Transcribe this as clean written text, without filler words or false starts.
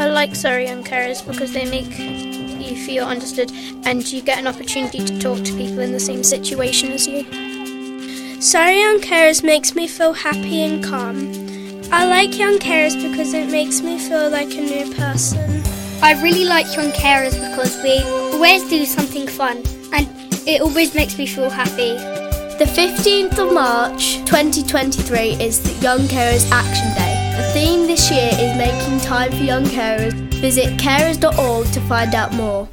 I like Surrey Young Carers because they make you feel understood and you get an opportunity to talk to people in the same situation as you. Surrey Young Carers makes me feel happy and calm. I like Young Carers because it makes me feel like a new person. I really like Young Carers because we always do something fun and it always makes me feel happy. The 15th of March 2023 is the Young Carers Action Day. The theme this year is making time for young carers. Visit carers.org to find out more.